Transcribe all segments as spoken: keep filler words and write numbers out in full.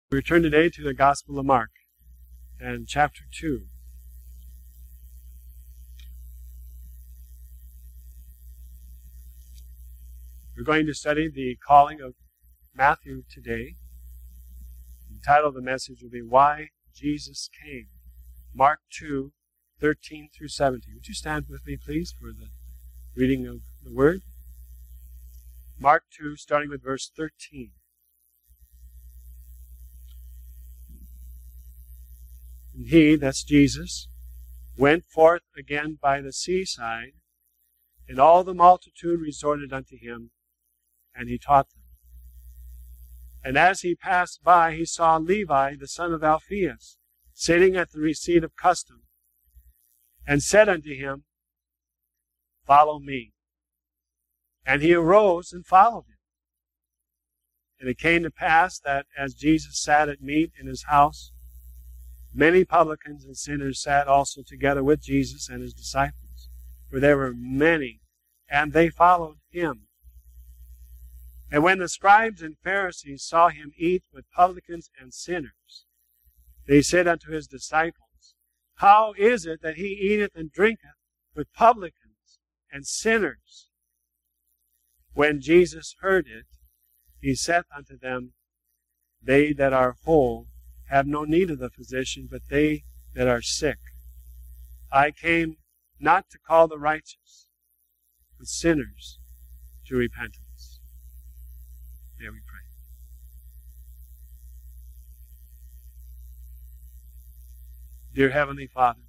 We return today to the Gospel of Mark and chapter two. We're going to study the calling of Matthew today. The title of the message will be Why Jesus Came. Mark two, thirteen through seventeen. Would you stand with me, please, for the reading of the Word? Mark two, starting with verse thirteen. And he, that's Jesus, went forth again by the seaside, and all the multitude resorted unto him, and he taught them. And as he passed by, he saw Levi, the son of Alphaeus, sitting at the receipt of custom, and said unto him, Follow me. And he arose and followed him. And it came to pass that as Jesus sat at meat in his house, many publicans and sinners sat also together with Jesus and his disciples, for there were many, and they followed him. And when the scribes and Pharisees saw him eat with publicans and sinners, they said unto his disciples, How is it that he eateth and drinketh with publicans and sinners? When Jesus heard it, he saith unto them, They that are whole have no need of the physician, but they that are sick. I came not to call the righteous, but sinners to repentance. May we pray. Dear Heavenly Father,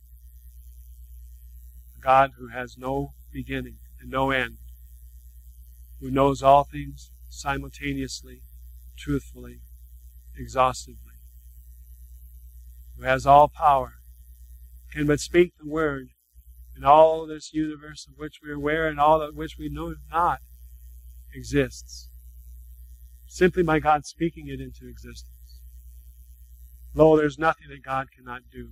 God who has no beginning and no end, who knows all things simultaneously, truthfully, exhaustively, who has all power, can but speak the word, and all this universe of which we are aware and all of which we know not exists, simply by God speaking it into existence. Lo, there's nothing that God cannot do.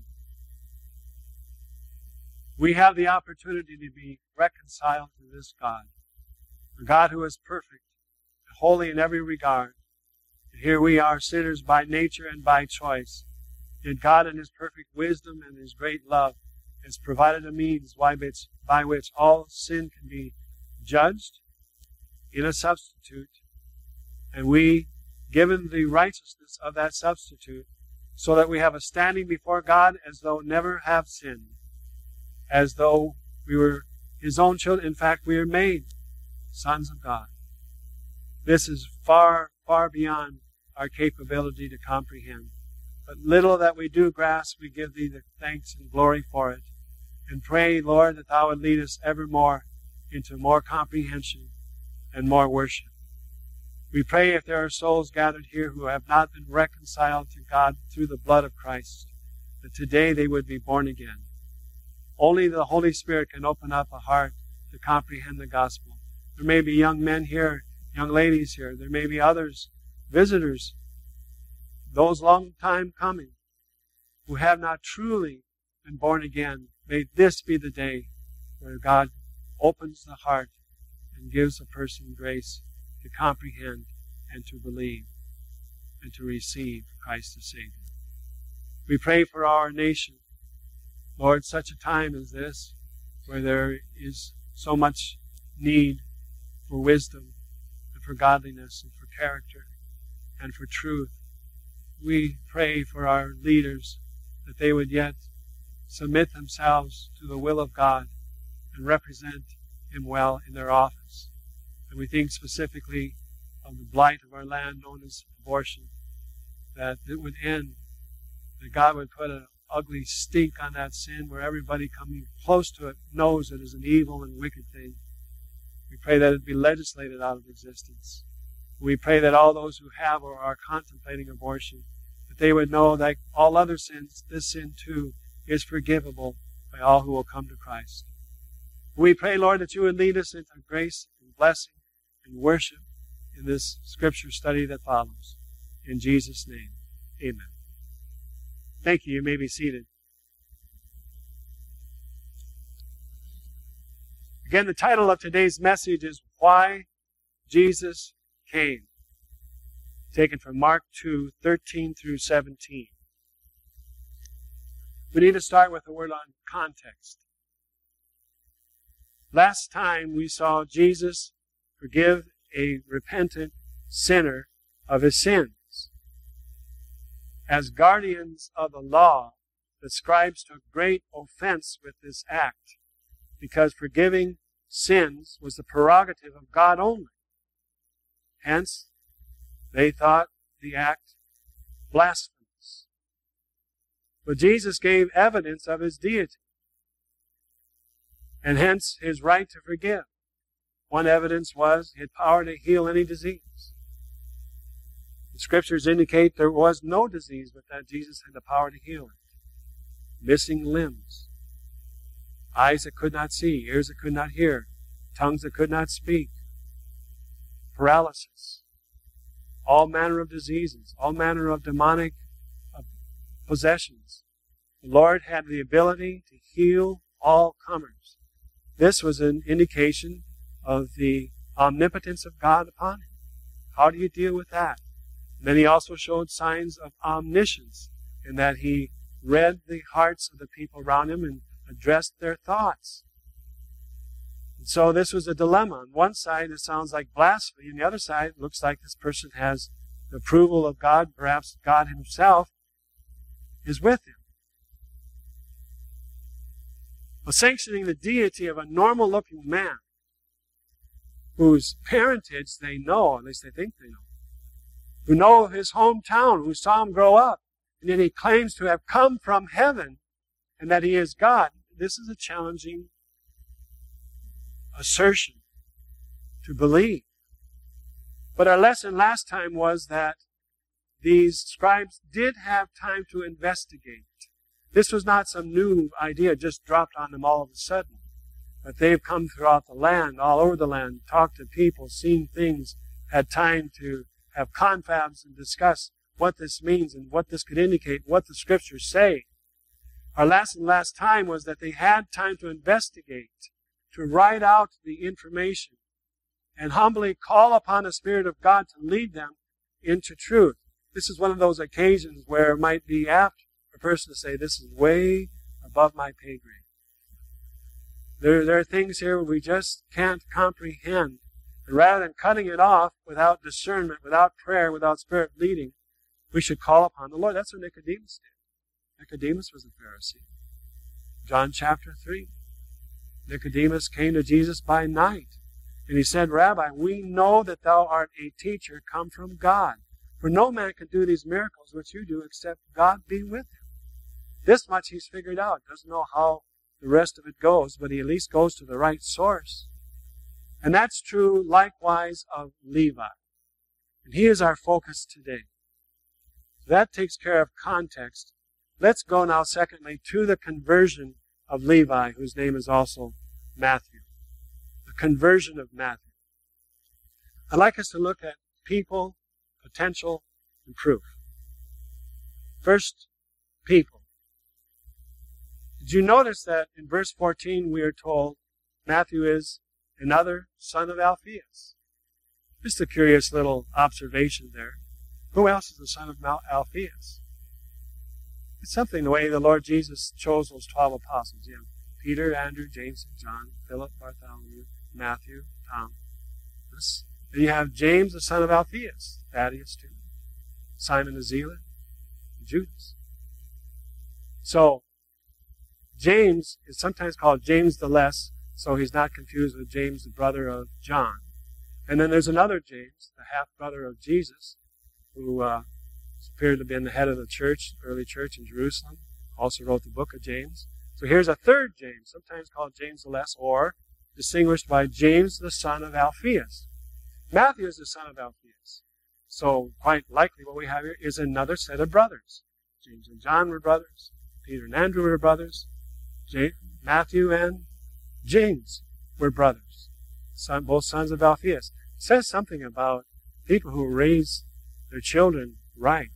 We have the opportunity to be reconciled to this God, a God who is perfect and holy in every regard. And here we are, sinners by nature and by choice. Yet God in His perfect wisdom and His great love has provided a means by which, by which all sin can be judged in a substitute, and we given the righteousness of that substitute, so that we have a standing before God as though never have sinned, as though we were His own children. In fact, we are made sons of God. This is far, far beyond our capability to comprehend. But little that we do grasp, we give Thee the thanks and glory for it. And pray, Lord, that Thou would lead us evermore into more comprehension and more worship. We pray if there are souls gathered here who have not been reconciled to God through the blood of Christ, that today they would be born again. Only the Holy Spirit can open up a heart to comprehend the gospel. There may be young men here, young ladies here. There may be others, visitors, those long time coming, who have not truly been born again. May this be the day where God opens the heart and gives a person grace to comprehend and to believe and to receive Christ as Savior. We pray for our nation. Lord, such a time as this, where there is so much need for wisdom and for godliness and for character and for truth, we pray for our leaders that they would yet submit themselves to the will of God and represent Him well in their office. And we think specifically of the blight of our land known as abortion, that it would end, that God would put an ugly stink on that sin where everybody coming close to it knows it is an evil and wicked thing. We pray that it be legislated out of existence. We pray that all those who have or are contemplating abortion, that they would know that all other sins, this sin too, is forgivable by all who will come to Christ. We pray, Lord, that You would lead us into grace and blessing and worship in this scripture study that follows. In Jesus' name, amen. Thank you. You may be seated. Again, the title of today's message is Why Jesus Came. taken from Mark two, thirteen through seventeen. We need to start with a word on context. Last time we saw Jesus forgive a repentant sinner of his sins. As guardians of the law, the scribes took great offense with this act, because forgiving sins was the prerogative of God only. Hence, they thought the act blasphemous. But Jesus gave evidence of his deity, and hence his right to forgive. One evidence was he had power to heal any disease. The scriptures indicate there was no disease, but that Jesus had the power to heal it. Missing limbs, eyes that could not see, ears that could not hear, tongues that could not speak, paralysis, all manner of diseases, all manner of demonic possessions. The Lord had the ability to heal all comers. This was an indication of the omnipotence of God upon him. How do you deal with that? And then he also showed signs of omniscience, in that he read the hearts of the people around him and addressed their thoughts. And so this was a dilemma. On one side, it sounds like blasphemy. On the other side, it looks like this person has the approval of God. Perhaps God himself is with him. But sanctioning the deity of a normal-looking man whose parentage they know, at least they think they know, who know his hometown, who saw him grow up, and yet he claims to have come from heaven and that he is God. This is a challenging assertion to believe. But our lesson last time was that these scribes did have time to investigate. This was not some new idea just dropped on them all of a sudden. But they've come throughout the land, all over the land, talked to people, seen things, had time to have confabs and discuss what this means and what this could indicate, what the scriptures say. Our lesson last time was that they had time to investigate, to write out the information, and humbly call upon the Spirit of God to lead them into truth. This is one of those occasions where it might be apt for a person to say, this is way above my pay grade. There, there are things here we just can't comprehend. And rather than cutting it off without discernment, without prayer, without Spirit leading, we should call upon the Lord. That's what Nicodemus did. Nicodemus was a Pharisee. John chapter three. Nicodemus came to Jesus by night, and he said, Rabbi, we know that thou art a teacher come from God. For no man can do these miracles which you do except God be with him. This much he's figured out. Doesn't know how the rest of it goes, but he at least goes to the right source. And that's true likewise of Levi. And he is our focus today. So that takes care of context. Let's go now, secondly, to the conversion of Levi, whose name is also Matthew. The conversion of Matthew. I'd like us to look at people, potential, and proof. First, people. Did you notice that in verse fourteen we are told Matthew is another son of Alphaeus? Just a curious little observation there. Who else is the son of Alphaeus? It's something the way the Lord Jesus chose those twelve apostles. You have Peter, Andrew, James, and John, Philip, Bartholomew, Matthew, Thomas. Then you have James, the son of Alphaeus, Thaddeus too, Simon the Zealot, and Judas. So, James is sometimes called James the Less, so he's not confused with James, the brother of John. And then there's another James, the half-brother of Jesus, who uh, appeared to have been the head of the church, early church in Jerusalem, also wrote the book of James. So here's a third James, sometimes called James the Less, or distinguished by James the son of Alphaeus. Matthew is the son of Alphaeus. So quite likely what we have here is another set of brothers. James and John were brothers. Peter and Andrew were brothers. James, Matthew and James were brothers. Son, both sons of Alphaeus. It says something about people who raise their children right.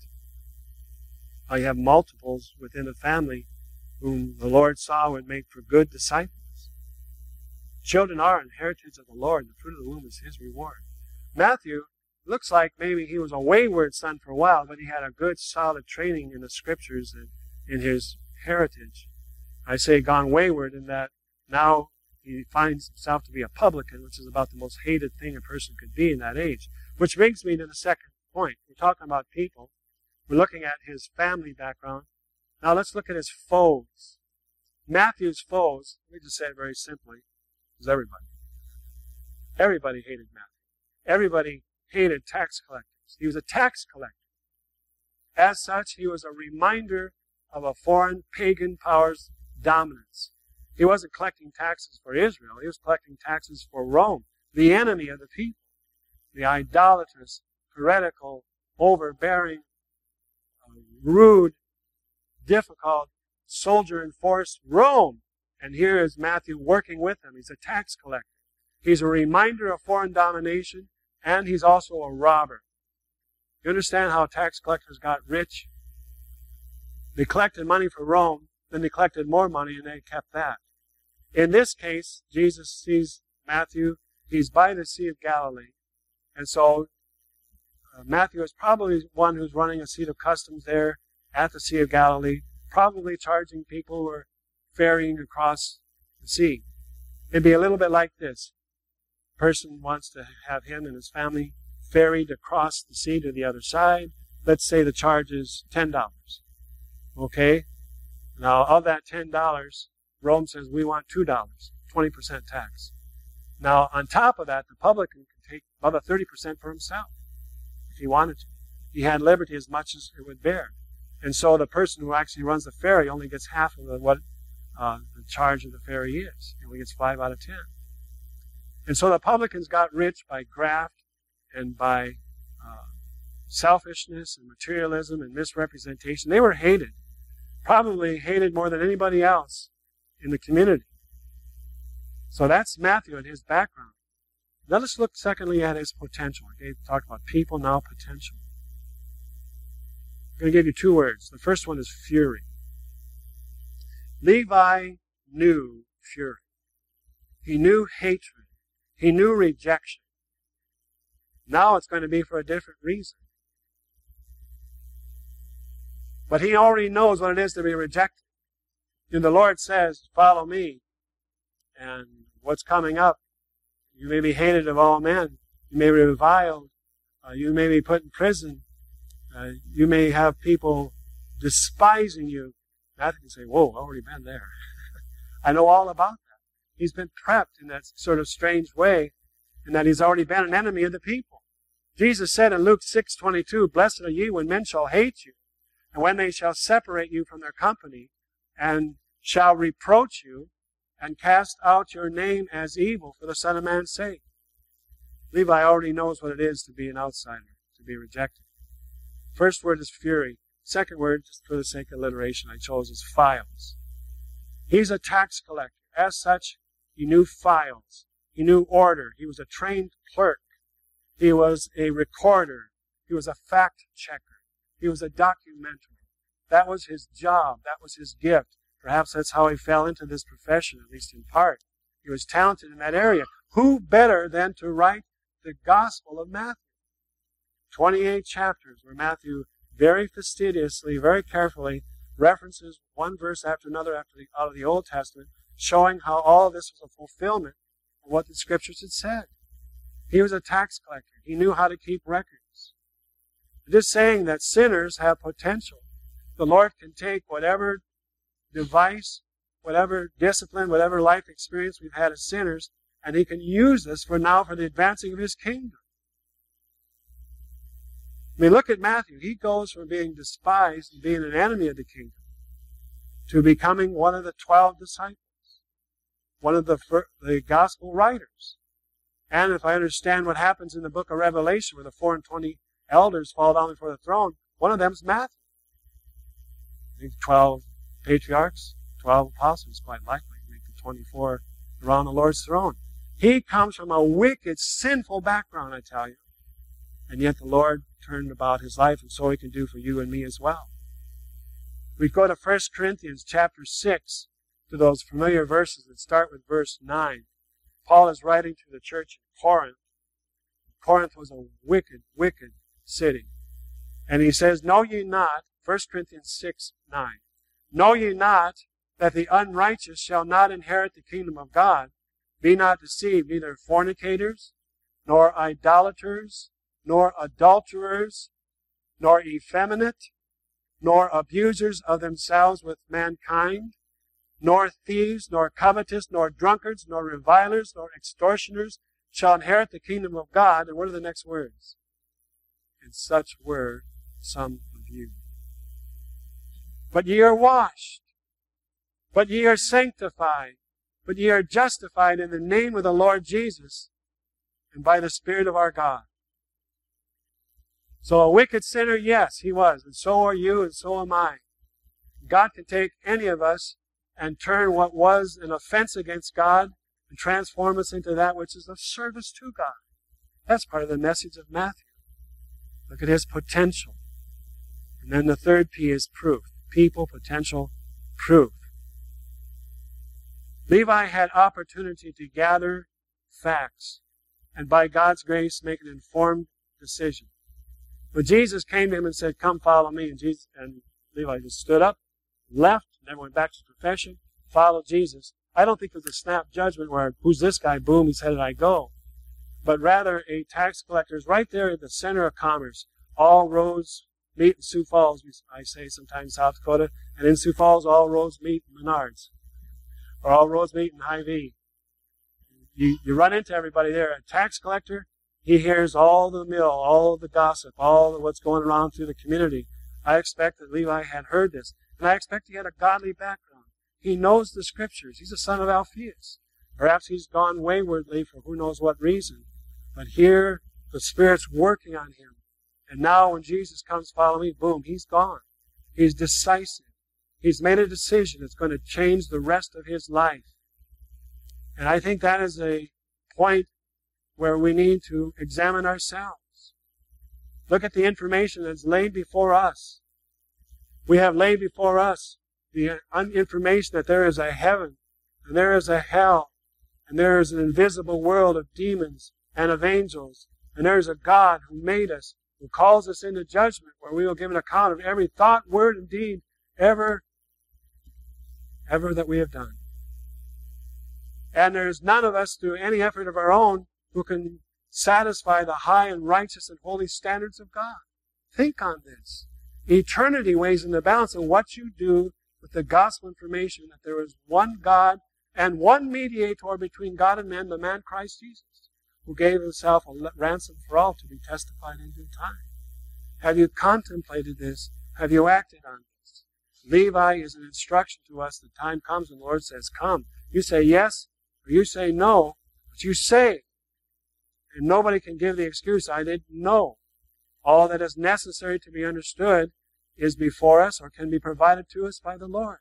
How you have multiples within a family whom the Lord saw would make for good disciples. Children are an heritage of the Lord, and the fruit of the womb is his reward. Matthew looks like maybe he was a wayward son for a while, but he had a good, solid training in the Scriptures and in his heritage. I say gone wayward in that now he finds himself to be a publican, which is about the most hated thing a person could be in that age. Which brings me to the second point. We're talking about people. We're looking at his family background. Now let's look at his foes. Matthew's foes, let me just say it very simply, was everybody. Everybody hated Matthew. Everybody hated tax collectors. He was a tax collector. As such, he was a reminder of a foreign pagan power's dominance. He wasn't collecting taxes for Israel. He was collecting taxes for Rome, the enemy of the people, the idolatrous, heretical, overbearing, uh, rude, difficult, soldier-enforced Rome. And here is Matthew working with them. He's a tax collector. He's a reminder of foreign domination, and he's also a robber. You understand how tax collectors got rich? They collected money for Rome, then they collected more money, and they kept that. In this case, Jesus sees Matthew. He's by the Sea of Galilee. And so uh, Matthew is probably one who's running a seat of customs there at the Sea of Galilee, probably charging people who are ferrying across the sea. It'd be a little bit like this. A person wants to have him and his family ferried across the sea to the other side. Let's say the charge is ten dollars. Okay? Now, of that ten dollars, Rome says we want two dollars, twenty percent tax. Now, on top of that, the publican could take about thirty percent for himself if he wanted to. He had liberty as much as it would bear. And so the person who actually runs the ferry only gets half of the, what uh, the charge of the ferry is. He only gets five out of ten. And so the publicans got rich by graft and by uh, selfishness and materialism and misrepresentation. They were hated, probably hated more than anybody else in the community. So that's Matthew and his background. Let us look secondly at his potential. Okay, we talked about people, now potential. I'm going to give you two words. The first one is fury. Levi knew fury. He knew hatred. He knew rejection. Now it's going to be for a different reason. But he already knows what it is to be rejected. And the Lord says, follow me. And what's coming up? You may be hated of all men. You may be reviled. Uh, you may be put in prison. Uh, you may have people despising you. Matthew can say, whoa, I've already been there. I know all about that. He's been prepped in that sort of strange way, in that he's already been an enemy of the people. Jesus said in Luke six twenty-two, blessed are ye when men shall hate you, and when they shall separate you from their company, and shall reproach you, and cast out your name as evil for the Son of Man's sake. Levi already knows what it is to be an outsider, to be rejected. First word is fury. Second word, just for the sake of alliteration, I chose is files. He's a tax collector. As such, he knew files. He knew order. He was a trained clerk. He was a recorder. He was a fact checker. He was a documenter. That was his job. That was his gift. Perhaps that's how he fell into this profession, at least in part. He was talented in that area. Who better than to write the Gospel of Matthew? twenty-eight chapters where Matthew very fastidiously, very carefully references one verse after another after the, out of the Old Testament, showing how all of this was a fulfillment of what the Scriptures had said. He was a tax collector. He knew how to keep records. Just saying that sinners have potential. The Lord can take whatever device, whatever discipline, whatever life experience we've had as sinners, and He can use this for now for the advancing of His kingdom. I mean, look at Matthew. He goes from being despised and being an enemy of the kingdom to becoming one of the twelve disciples, one of the, the gospel writers. And if I understand what happens in the book of Revelation, where the four and twenty elders fall down before the throne, one of them is Matthew. I think twelve patriarchs, twelve apostles, quite likely, make the twenty-four around the Lord's throne. He comes from a wicked, sinful background, I tell you. And yet the Lord turned about his life, and so He can do for you and me as well. We go to First Corinthians chapter six, to those familiar verses that start with verse nine. Paul is writing to the church in Corinth. Corinth was a wicked, wicked city. And he says, know ye not, First Corinthians six, nine, know ye not that the unrighteous shall not inherit the kingdom of God? Be not deceived, neither fornicators, nor idolaters, nor adulterers, nor effeminate, nor abusers of themselves with mankind, nor thieves, nor covetous, nor drunkards, nor revilers, nor extortioners shall inherit the kingdom of God. And what are the next words? And such were some of you. But ye are washed, but ye are sanctified, but ye are justified in the name of the Lord Jesus and by the Spirit of our God. So a wicked sinner, yes, he was, and so are you, and so am I. God can take any of us and turn what was an offense against God and transform us into that which is of service to God. That's part of the message of Matthew. Look at his potential. And then the third P is proof. People, potential, proof. Levi had opportunity to gather facts and by God's grace make an informed decision. But Jesus came to him and said, come follow me. And, Jesus, and Levi just stood up, left, never went back to his profession, followed Jesus. I don't think it was a snap judgment where, who's this guy? Boom, he said, and I go. But rather a tax collector is right there at the center of commerce. All roads meet in Sioux Falls, I say sometimes South Dakota. And in Sioux Falls, all roads meet in Menards. Or all roads meet in Hy-Vee. You, you run into everybody there. A tax collector, he hears all the mill, all the gossip, all of what's going around through the community. I expect that Levi had heard this. And I expect he had a godly background. He knows the Scriptures. He's a son of Alphaeus. Perhaps he's gone waywardly for who knows what reason. But here, the Spirit's working on him. And now when Jesus comes, follow me, boom, he's gone. He's decisive. He's made a decision that's going to change the rest of his life. And I think that is a point where we need to examine ourselves. Look at the information that's laid before us. We have laid before us the information that there is a heaven, and there is a hell, and there is an invisible world of demons and of angels, and there is a God who made us, who calls us into judgment, where we will give an account of every thought, word, and deed ever, ever that we have done. And there is none of us, through any effort of our own, who can satisfy the high and righteous and holy standards of God. Think on this. Eternity weighs in the balance of what you do with the gospel information that there is one God and one mediator between God and man, the man Christ Jesus, who gave himself a ransom for all to be testified in due time. Have you contemplated this? Have you acted on this? Levi is an instruction to us. The time comes when the Lord says, come. You say yes, or you say no, but you say. And nobody can give the excuse, I didn't know. All that is necessary to be understood is before us or can be provided to us by the Lord.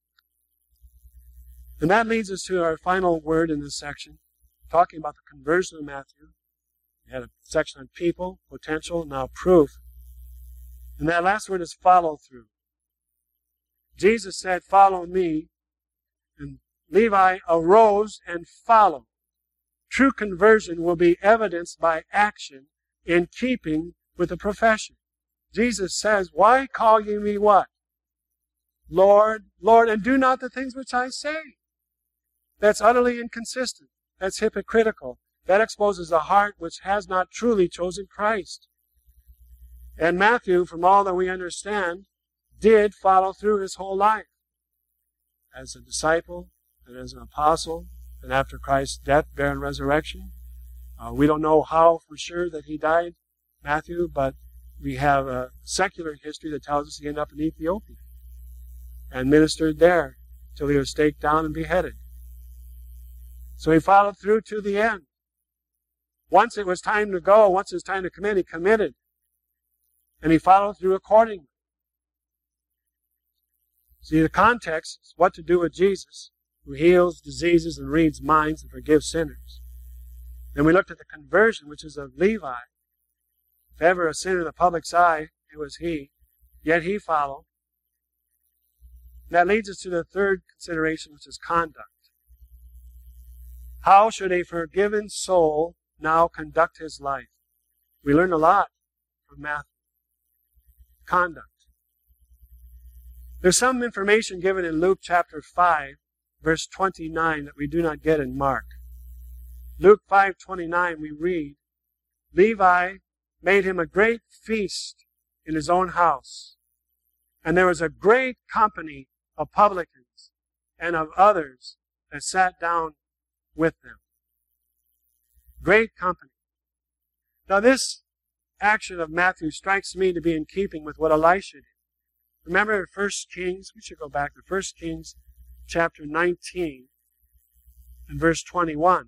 And that leads us to our final word in this section, talking about the conversion of Matthew. We had a section on people, potential, now proof. And that last word is follow through. Jesus said, follow me. And Levi arose and followed. True conversion will be evidenced by action in keeping with the profession. Jesus says, why call ye me what? Lord, Lord, and do not the things which I say. That's utterly inconsistent. That's hypocritical. That exposes a heart which has not truly chosen Christ. And Matthew, from all that we understand, did follow through his whole life. As a disciple, and as an apostle, and after Christ's death, burial, and resurrection. Uh, we don't know how for sure that he died, Matthew, but we have a secular history that tells us he ended up in Ethiopia and ministered there till he was staked down and beheaded. So he followed through to the end. Once it was time to go, once it was time to commit, he committed. And he followed through accordingly. See, the context is what to do with Jesus, who heals diseases and reads minds and forgives sinners. Then we looked at the conversion, which is of Levi. If ever a sin in the public's eye, it was he. Yet he followed. And that leads us to the third consideration, which is conduct. How should a forgiven soul now conduct his life? We learn a lot from Matthew. Conduct. There's some information given in Luke chapter five, verse twenty-nine, that we do not get in Mark. Luke five twenty-nine, we read, Levi made him a great feast in his own house, and there was a great company of publicans and of others that sat down with them. Great company. Now this action of Matthew strikes me to be in keeping with what Elisha did. Remember First Kings, we should go back to First Kings chapter nineteen and verse twenty-one.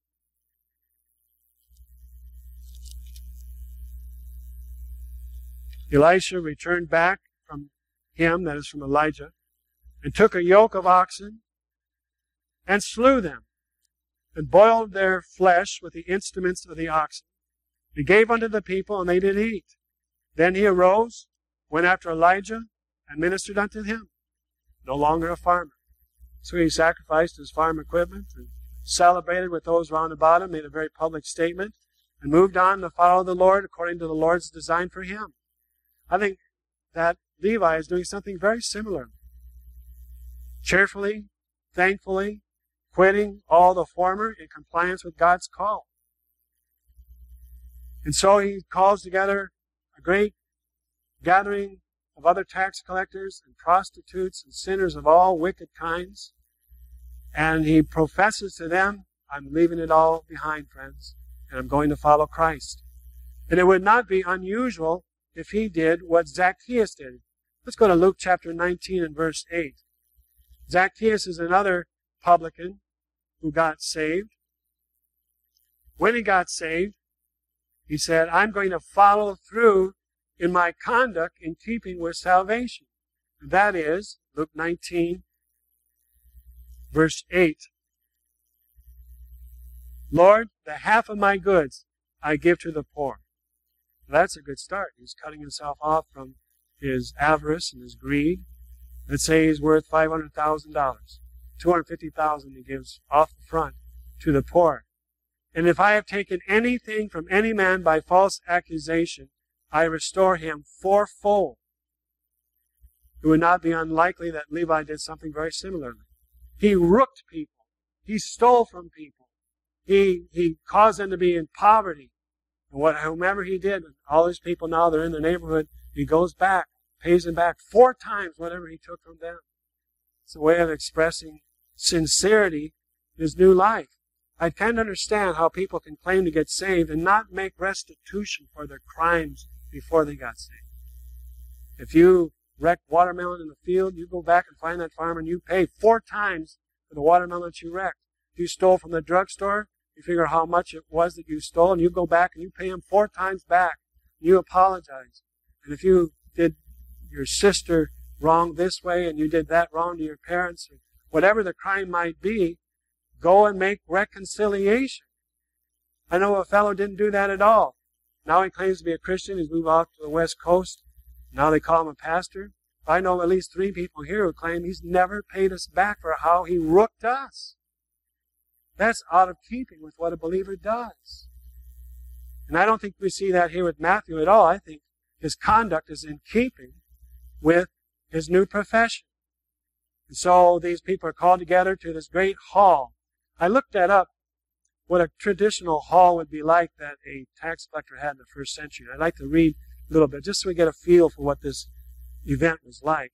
Elisha returned back from him, that is from Elijah, and took a yoke of oxen and slew them, and boiled their flesh with the instruments of the oxen. He gave unto the people, and they did eat. Then he arose, went after Elijah, and ministered unto him. No longer a farmer. So he sacrificed his farm equipment and celebrated with those round about him, made a very public statement, and moved on to follow the Lord according to the Lord's design for him. I think that Levi is doing something very similar. Cheerfully, thankfully, quitting all the former in compliance with God's call. And so he calls together a great gathering of other tax collectors and prostitutes and sinners of all wicked kinds. And he professes to them, I'm leaving it all behind, friends, and I'm going to follow Christ. And it would not be unusual if he did what Zacchaeus did. Let's go to Luke chapter nineteen and verse eight. Zacchaeus is another publican who got saved. When he got saved, he said, I'm going to follow through in my conduct in keeping with salvation. And that is, Luke nineteen, verse eight. Lord, the half of my goods I give to the poor. Well, that's a good start. He's cutting himself off from his avarice and his greed. Let's say he's worth five hundred thousand dollars. two hundred fifty thousand dollars he gives off the front to the poor. And if I have taken anything from any man by false accusation, I restore him fourfold. It would not be unlikely that Levi did something very similarly. He rooked people. He stole from people. He, he caused them to be in poverty. And what, whomever he did, all these people now, they're in the neighborhood, he goes back, pays them back four times whatever he took from them. It's a way of expressing sincerity in his new life. I can't understand how people can claim to get saved and not make restitution for their crimes before they got saved. If you wreck watermelon in the field, you go back and find that farmer and you pay four times for the watermelon that you wrecked. If you stole from the drugstore, you figure how much it was that you stole, and you go back and you pay him four times back. You apologize. And if you did your sister wrong this way and you did that wrong to your parents, or whatever the crime might be, go and make reconciliation. I know a fellow didn't do that at all. Now he claims to be a Christian. He's moved off to the West Coast. Now they call him a pastor. I know at least three people here who claim he's never paid us back for how he rooked us. That's out of keeping with what a believer does. And I don't think we see that here with Matthew at all. I think his conduct is in keeping with his new profession. And so these people are called together to this great hall. I looked that up, what a traditional hall would be like that a tax collector had in the first century. I'd like to read a little bit, just so we get a feel for what this event was like.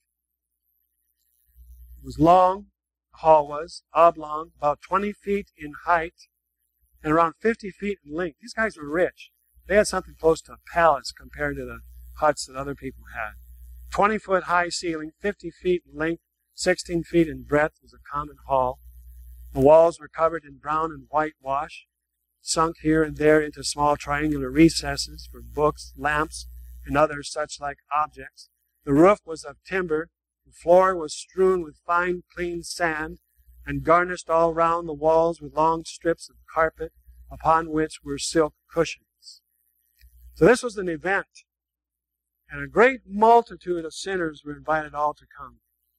It was long, the hall was, oblong, about twenty feet in height, and around fifty feet in length. These guys were rich. They had something close to a palace compared to the huts that other people had. twenty-foot high ceiling, fifty feet in length, sixteen feet in breadth was a common hall. The walls were covered in brown and whitewash, sunk here and there into small triangular recesses for books, lamps, and other such like objects. The roof was of timber. The floor was strewn with fine, clean sand, and garnished all round the walls with long strips of carpet, upon which were silk cushions. So this was an event, and a great multitude of sinners were invited all to come.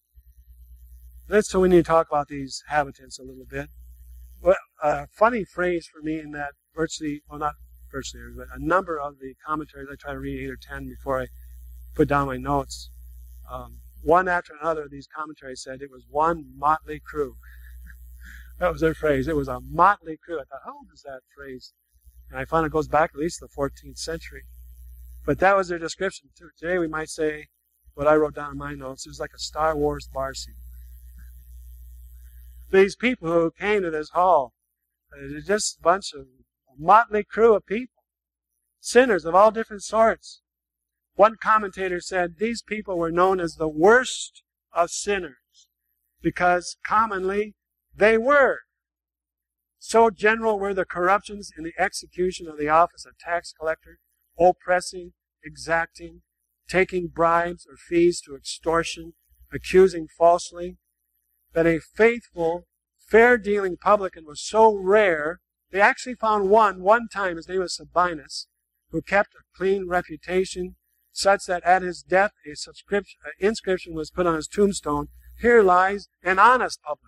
That's so we need to talk about these habitants a little bit. Well, a funny phrase for me in that virtually, well not virtually every, but a number of the commentaries, I try to read eight or ten before I put down my notes. Um, one after another, these commentaries said it was one motley crew. That was their phrase. It was a motley crew. I thought, how old is that phrase? And I found it goes back at least to the fourteenth century. But that was their description. Today we might say, what I wrote down in my notes, it was like a Star Wars bar scene. These people who came to this hall, they're just a bunch of a motley crew of people. Sinners of all different sorts. One commentator said these people were known as the worst of sinners because commonly they were. So general were the corruptions in the execution of the office of tax collector, oppressing, exacting, taking bribes or fees to extortion, accusing falsely, that a faithful, fair-dealing publican was so rare, they actually found one, one time, his name was Sabinus, who kept a clean reputation, such that at his death a subscription, an inscription was put on his tombstone, "Here lies an honest publican."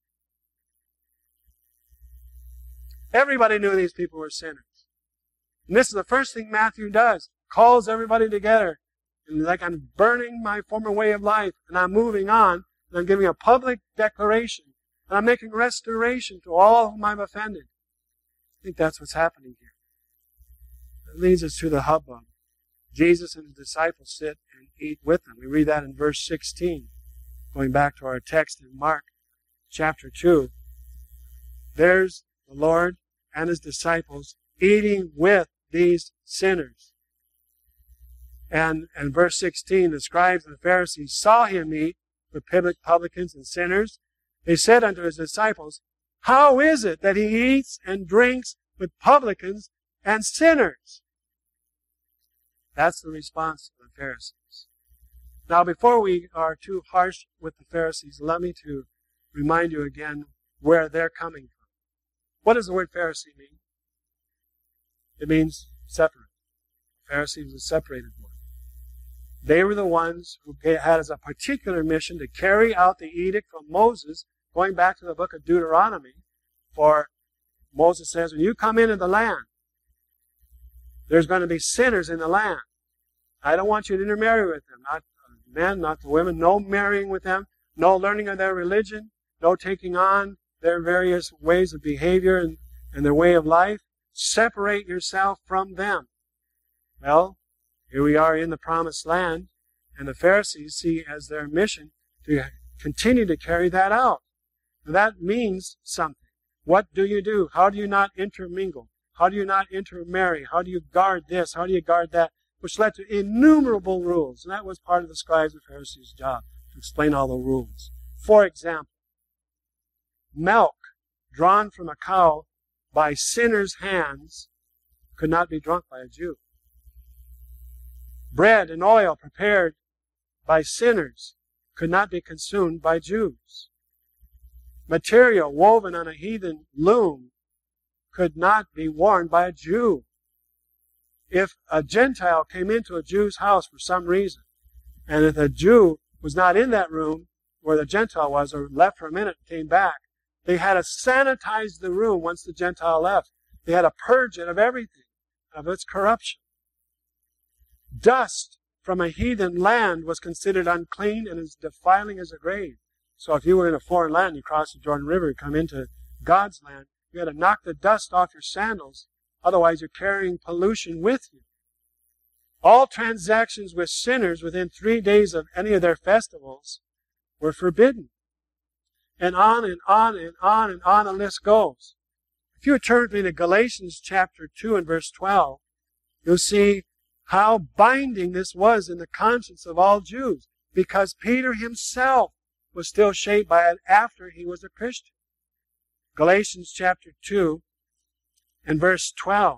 Everybody knew these people were sinners. And this is the first thing Matthew does. Calls everybody together. And like, I'm burning my former way of life, and I'm moving on, and I'm giving a public declaration, and I'm making restoration to all whom I've offended. I think that's what's happening here. It leads us to the hubbub. Jesus and his disciples sit and eat with them. We read that in verse sixteen. Going back to our text in Mark chapter two. There's the Lord and his disciples eating with these sinners. And in verse sixteen, the scribes and the Pharisees saw him eat with publicans and sinners. They said unto his disciples, "How is it that he eats and drinks with publicans and sinners?" That's the response to the Pharisees. Now, before we are too harsh with the Pharisees, let me to remind you again where they're coming from. What does the word Pharisee mean? It means separate. Pharisee was a separated one. They were the ones who had as a particular mission to carry out the edict from Moses, going back to the book of Deuteronomy. For Moses says, when you come into the land, there's going to be sinners in the land. I don't want you to intermarry with them. Not the men, not the women. No marrying with them. No learning of their religion. No taking on their various ways of behavior and, and their way of life. Separate yourself from them. Well, here we are in the promised land, and the Pharisees see as their mission to continue to carry that out. Now, that means something. What do you do? How do you not intermingle? How do you not intermarry? How do you guard this? How do you guard that? Which led to innumerable rules. And that was part of the scribes and Pharisees' job, to explain all the rules. For example, milk drawn from a cow by sinners' hands could not be drunk by a Jew. Bread and oil prepared by sinners could not be consumed by Jews. Material woven on a heathen loom could not be worn by a Jew. If a Gentile came into a Jew's house for some reason, and if a Jew was not in that room where the Gentile was, or left for a minute and came back, they had to sanitize the room once the Gentile left. They had to purge it of everything, of its corruption. Dust from a heathen land was considered unclean and as defiling as a grave. So if you were in a foreign land, you crossed the Jordan River and come into God's land, you had to knock the dust off your sandals. Otherwise, you're carrying pollution with you. All transactions with sinners within three days of any of their festivals were forbidden. And on and on and on and on the list goes. If you turn with me to Galatians chapter two and verse twelve, you'll see how binding this was in the conscience of all Jews, because Peter himself was still shaped by it after he was a Christian. Galatians chapter two and verse twelve.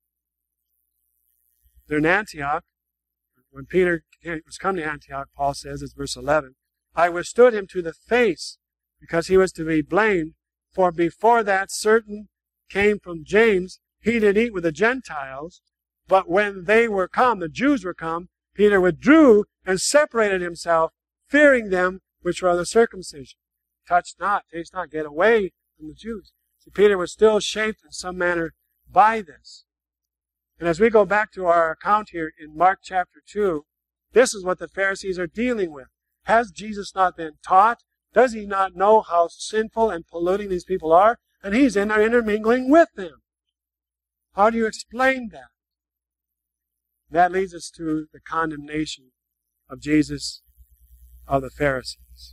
They're in Antioch. When Peter was come to Antioch, Paul says, it's verse eleven, I withstood him to the face, because he was to be blamed, for before that certain came from James, he did eat with the Gentiles, but when they were come, the Jews were come, Peter withdrew and separated himself, fearing them which were of the circumcision. Touch not, taste not, get away from the Jews. So Peter was still shaped in some manner by this. And as we go back to our account here in Mark chapter two, this is what the Pharisees are dealing with. Has Jesus not been taught? Does he not know how sinful and polluting these people are? And he's in there intermingling with them. How do you explain that? That leads us to the condemnation of Jesus of the Pharisees.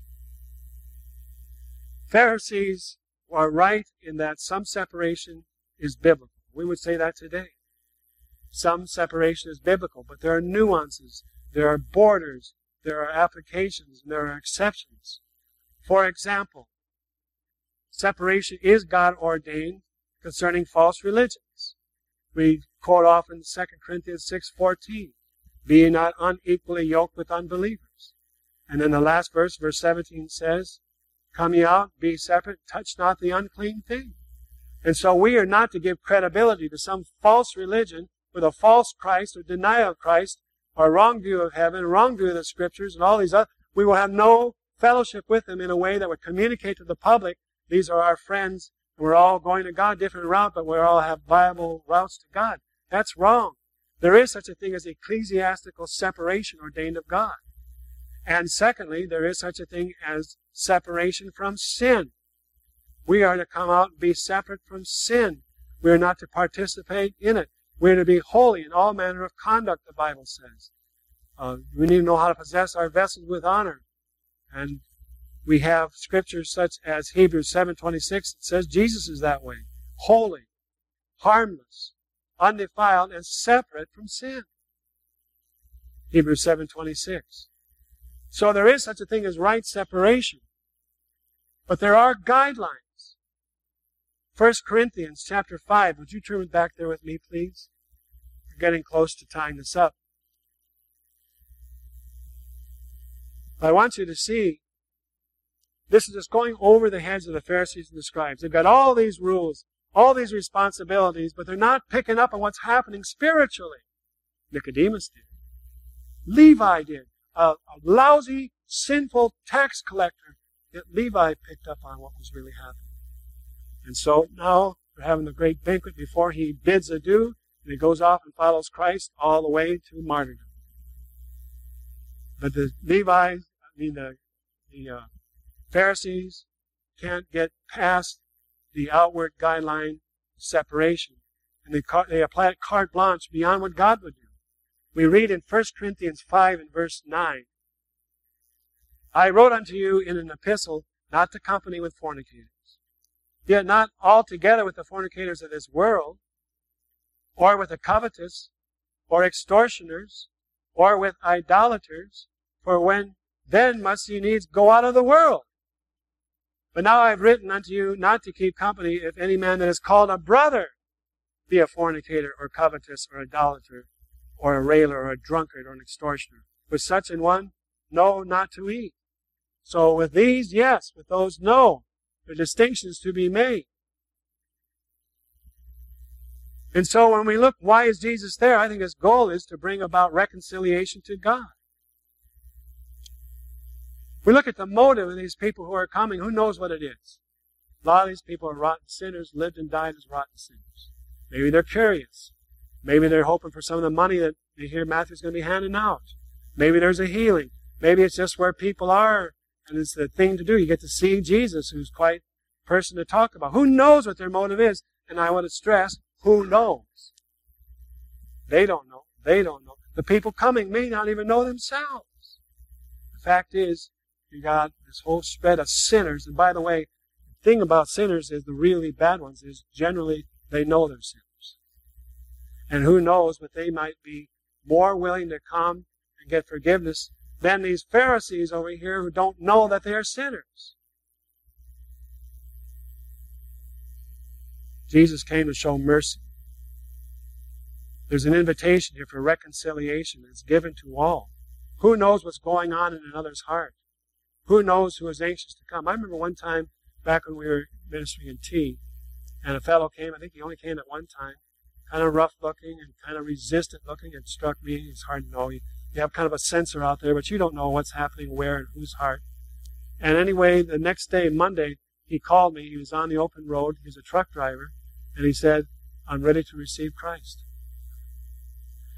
Pharisees are right in that some separation is biblical. We would say that today. Some separation is biblical, but there are nuances, there are borders, there are applications, and there are exceptions. For example, separation is God ordained concerning false religions. We quote often Second Corinthians six fourteen, "Be ye not unequally yoked with unbelievers." And then the last verse, verse seventeen says, "Come ye out, be separate, touch not the unclean thing." And so we are not to give credibility to some false religion with a false Christ or denial of Christ or a wrong view of heaven, a wrong view of the Scriptures and all these other. We will have no fellowship with them in a way that would communicate to the public, these are our friends, and we're all going to God, different route, but we all have viable routes to God. That's wrong. There is such a thing as ecclesiastical separation ordained of God. And secondly, there is such a thing as separation from sin. We are to come out and be separate from sin. We are not to participate in it. We are to be holy in all manner of conduct, the Bible says. Uh, we need to know how to possess our vessels with honor. And we have scriptures such as Hebrews seven twenty-six that says Jesus is that way. Holy, harmless, undefiled, and separate from sin. Hebrews seven twenty-six. So there is such a thing as right separation. But there are guidelines. First Corinthians chapter five. Would you turn back there with me, please? We're getting close to tying this up. I want you to see, this is just going over the heads of the Pharisees and the scribes. They've got all these rules, all these responsibilities, but they're not picking up on what's happening spiritually. Nicodemus did. Levi did. A, a lousy, sinful tax collector. Yet Levi picked up on what was really happening. And so now they're having the great banquet before he bids adieu, and he goes off and follows Christ all the way to martyrdom. But the Levi, I mean the, the uh, Pharisees can't get past the outward guideline of separation. And they, they apply it carte blanche beyond what God would do. We read in First Corinthians five and verse nine, "I wrote unto you in an epistle not to company with fornicators, yet not altogether with the fornicators of this world, or with the covetous, or extortioners, or with idolaters, for when then must ye needs go out of the world. But now I have written unto you not to keep company if any man that is called a brother be a fornicator, or covetous, or idolater, or a railer, or a drunkard, or an extortioner. With such an one, no, not to eat." So with these, yes. With those, no. There are distinctions to be made. And so when we look, why is Jesus there? I think his goal is to bring about reconciliation to God. We look at the motive of these people who are coming. Who knows what it is? A lot of these people are rotten sinners, lived and died as rotten sinners. Maybe they're curious. Maybe they're hoping for some of the money that they hear Matthew's going to be handing out. Maybe there's a healing. Maybe it's just where people are, and it's the thing to do. You get to see Jesus, who's quite a person to talk about. Who knows what their motive is? And I want to stress, who knows? They don't know. They don't know. The people coming may not even know themselves. The fact is, you got this whole spread of sinners. And by the way, the thing about sinners is the really bad ones is generally they know they're sinners. And who knows, but they might be more willing to come and get forgiveness than these Pharisees over here who don't know that they are sinners. Jesus came to show mercy. There's an invitation here for reconciliation that's given to all. Who knows what's going on in another's heart? Who knows who is anxious to come? I remember one time back when we were ministering in T, and a fellow came, I think he only came at one time, kind of rough looking and kind of resistant looking. It struck me. It's hard to know. You, you have kind of a sensor out there, but you don't know what's happening where and whose heart. And anyway, the next day, Monday, he called me. He was on the open road. He was a truck driver. And he said, "I'm ready to receive Christ."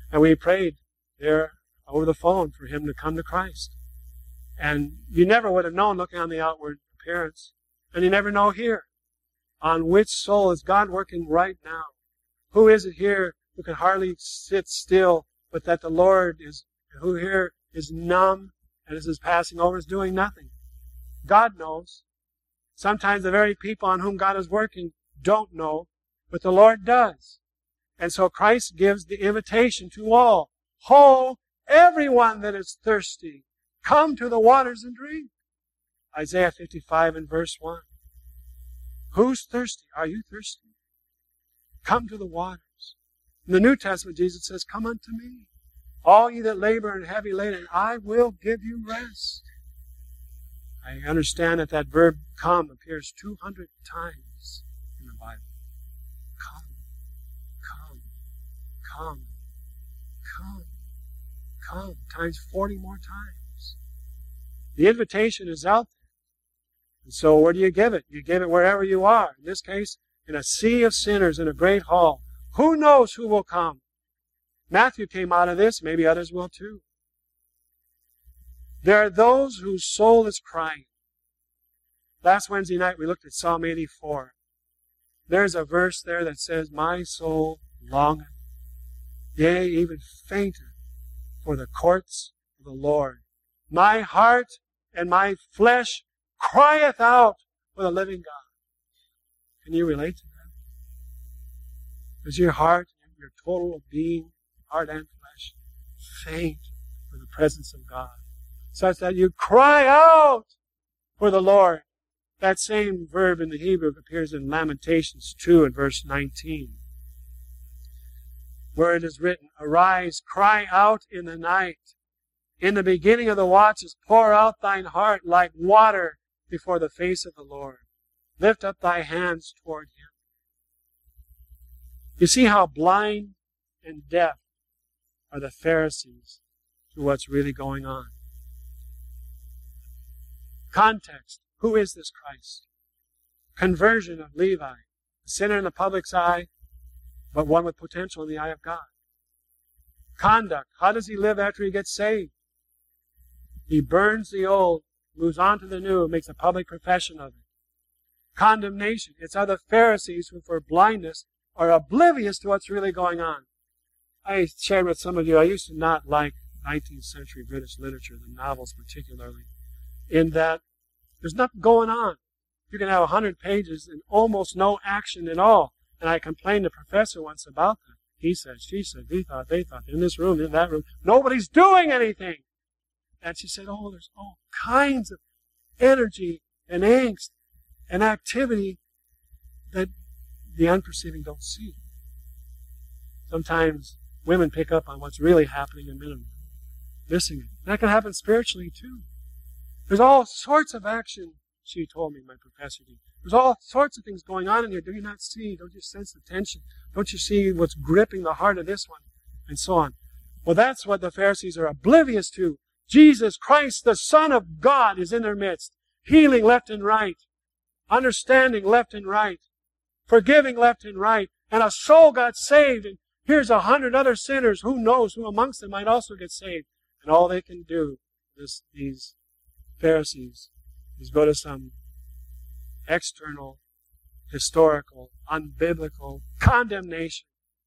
And we prayed there over the phone for him to come to Christ. And you never would have known looking on the outward appearance. And you never know here. On which soul is God working right now? Who is it here who can hardly sit still, but that the Lord is, who here is numb and as is passing over, is doing nothing? God knows. Sometimes the very people on whom God is working don't know, but the Lord does. And so Christ gives the invitation to all. Ho, everyone that is thirsty, come to the waters and drink. Isaiah fifty-five and verse one. Who's thirsty? Are you thirsty? Come to the waters. In the New Testament, Jesus says, come unto me, all ye that labor and heavy laden, and I will give you rest. I understand that that verb come appears two hundred times in the Bible. Come, come, come, come, come, times forty more times. The invitation is out there. And so where do you give it? You give it wherever you are. In this case, in a sea of sinners in a great hall. Who knows who will come? Matthew came out of this. Maybe others will too. There are those whose soul is crying. Last Wednesday night we looked at Psalm eighty-four. There's a verse there that says, my soul longeth, yea, even fainteth, for the courts of the Lord. My heart and my flesh crieth out for the living God. Can you relate to that? Does your heart, your total being, heart and flesh, faint for the presence of God, such that you cry out for the Lord? That same verb in the Hebrew appears in Lamentations two and verse nineteen, where it is written, arise, cry out in the night. In the beginning of the watches, pour out thine heart like water before the face of the Lord. Lift up thy hands toward him. You see how blind and deaf are the Pharisees to what's really going on. Context. Who is this Christ? Conversion of Levi. A sinner in the public's eye, but one with potential in the eye of God. Conduct. How does he live after he gets saved? He burns the old, moves on to the new, and makes a public profession of it. Condemnation. It's other Pharisees who, for blindness, are oblivious to what's really going on. I shared with some of you, I used to not like nineteenth century British literature, the novels particularly, in that there's nothing going on. You can have a hundred pages and almost no action at all. And I complained to Professor once about that. He said, she said, we thought, they thought, in this room, in that room, nobody's doing anything. And she said, oh, there's all kinds of energy and angst and activity that the unperceiving don't see. Sometimes women pick up on what's really happening and men are missing it. That can happen spiritually too. There's all sorts of action, she told me, my professor did. There's all sorts of things going on in here. Do you not see? Don't you sense the tension? Don't you see what's gripping the heart of this one? And so on. Well, that's what the Pharisees are oblivious to. Jesus Christ, the Son of God, is in their midst. Healing left and right. Understanding left and right. Forgiving left and right. And a soul got saved. And here's a hundred other sinners. Who knows who amongst them might also get saved. And all they can do is these Pharisees is go to some external, historical, unbiblical condemnation.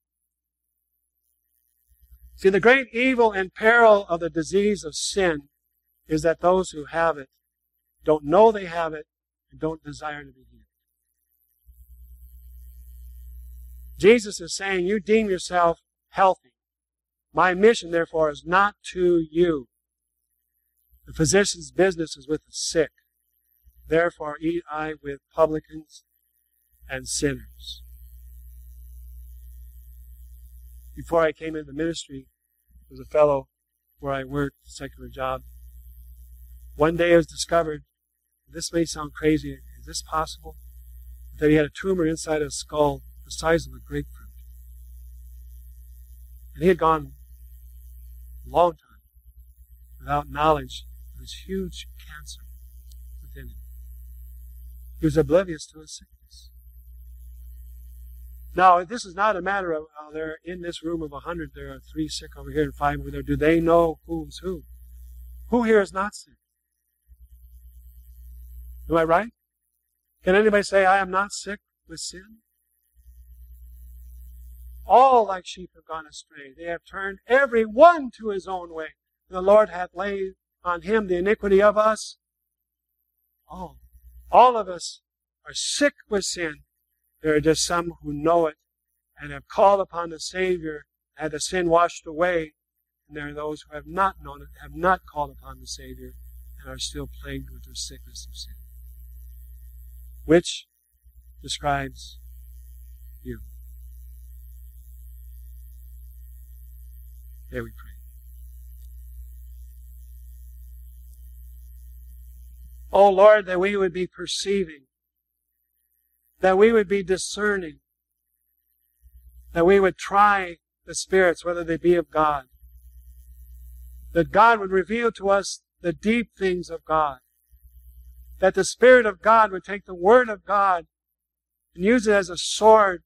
See, the great evil and peril of the disease of sin is that those who have it don't know they have it and don't desire to be healed. Jesus is saying, you deem yourself healthy. My mission, therefore, is not to you. The physician's business is with the sick. Therefore eat I with publicans and sinners. Before I came into ministry, there was a fellow where I worked, a secular job. One day it was discovered, this may sound crazy, is this possible? That he had a tumor inside his skull the size of a grapefruit. And he had gone a long time without knowledge of this huge cancer within him. He was oblivious to his sickness. Now, this is not a matter of, oh, there in this room of a hundred, there are three sick over here and five over there. Do they know who's who? Who here is not sick? Am I right? Can anybody say, I am not sick with sin? All like sheep have gone astray. They have turned every one to his own way. And the Lord hath laid on him the iniquity of us all. All of us are sick with sin. There are just some who know it and have called upon the Savior, had the sin washed away. And there are those who have not known it, have not called upon the Savior, and are still plagued with the sickness of sin. Which describes you. There we pray. Oh Lord, that we would be perceiving, that we would be discerning, that we would try the spirits, whether they be of God, that God would reveal to us the deep things of God, that the Spirit of God would take the Word of God and use it as a sword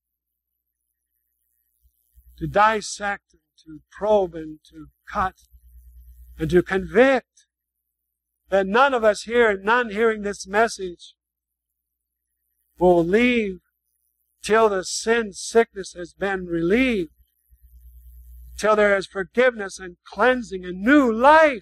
to dissect and to probe and to cut and to convict, that none of us here, none hearing this message, will leave till the sin sickness has been relieved, till there is forgiveness and cleansing and new life.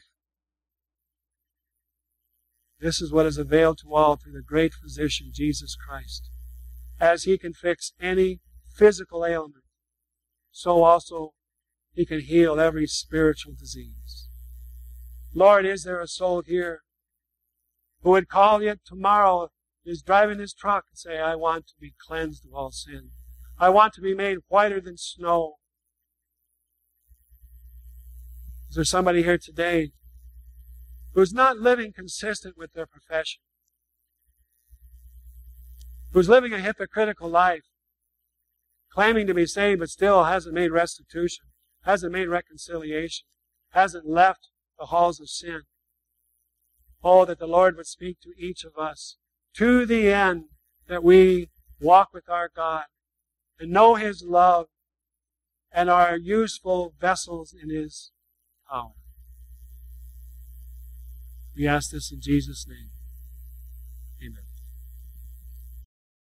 This is what is availed to all through the great physician, Jesus Christ. As He can fix any physical ailment, so also He can heal every spiritual disease. Lord, is there a soul here who would call yet tomorrow, is driving his truck and say, I want to be cleansed of all sin. I want to be made whiter than snow. Is there somebody here today who's not living consistent with their profession? Who's living a hypocritical life, claiming to be saved but still hasn't made restitution, hasn't made reconciliation, hasn't left the halls of sin? Oh, that the Lord would speak to each of us to the end that we walk with our God and know His love and are useful vessels in His power. We ask this in Jesus' name.